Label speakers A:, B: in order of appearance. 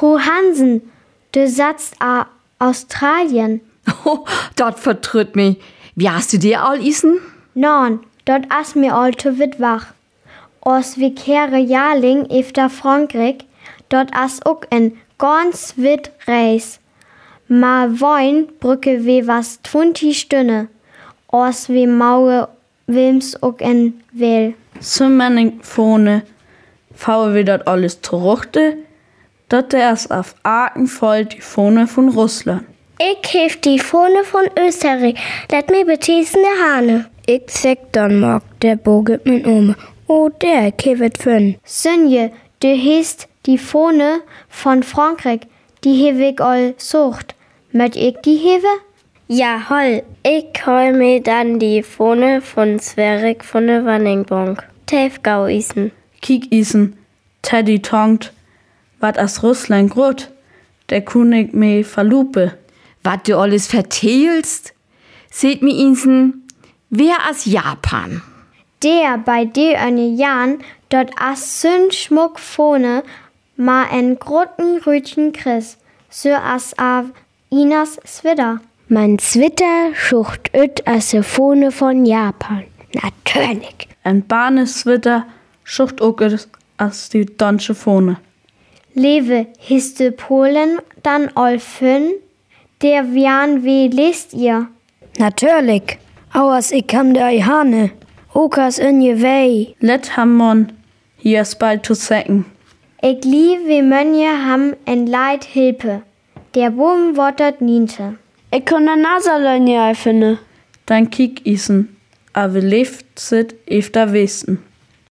A: Fru Hansen, du satzt a Australien.
B: Oh, dort vertrütt mich. Wie hast du dir all isen?
A: Non, dort as mir all zu wit wach. Os wie kehre Jahrling efter Frankreich, dort as ook en ganz wit Reis. Ma woin brücke we was 20 Stunde. Os wie Maue Wilms ook en Wel.
C: So mening Fone, faue wir dort alles zuruchte, dort erst auf Aachen voll die Fone von Russland.
D: Ich hef die Fone von Österreich, let mir beteesen der Hane. Ich sag dann mag, der boget min Ome. Oh, der kevet fünn.
A: Sönje, du hast die Fone von Frankreich, die hewe ich all sucht. Möcht ich die hewe?
D: Ja, holl. Ich hol mir dann die Fone von Sverige von der Wanningbank. Tefgau isen.
C: Kiek isen, Teddy tongt, wat as Russland grot, der König me verlupe.
B: Wat du alles verteilst? Seht mi insen, wer as Japan?
A: Der bei de eine Jan dort as sün Schmuck Fone ma en groten Rütchen Chris, so as a Inas Switter.
D: Mein Zwitter schucht öt as se Fone von Japan. Natürlich.
C: Ein Bahneswitter schucht ook as die deutsche Fone.
A: Lewe, histe Polen dann all fünn? Der Wian wie lest ihr?
D: Natürlich. Auers ich kam der Ihane. Okas in je wei.
C: Let Hammon hier is bald zu säcken.
A: Ich lieb wie Mönje ham en Leid Hilpe. Der Boom wottert niente.
D: Ich kann der Nasalönje finden.
C: Dann kiek isen, aber lebt sit efter Westen.